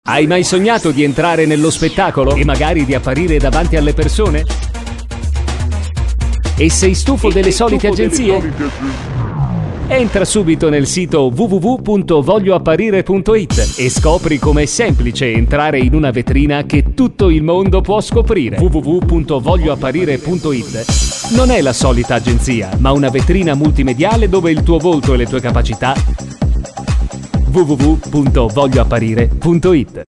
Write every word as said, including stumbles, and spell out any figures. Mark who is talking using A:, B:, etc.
A: Hai mai sognato di entrare nello spettacolo e magari di apparire davanti alle persone? E sei stufo delle solite agenzie? Entra subito nel sito w w w punto voglioapparire punto i t e scopri com'è semplice entrare in una vetrina che tutto il mondo può scoprire. w w w punto voglioapparire punto i t non è la solita agenzia, ma una vetrina multimediale dove il tuo volto e le tue capacità w w w punto voglioapparire punto i t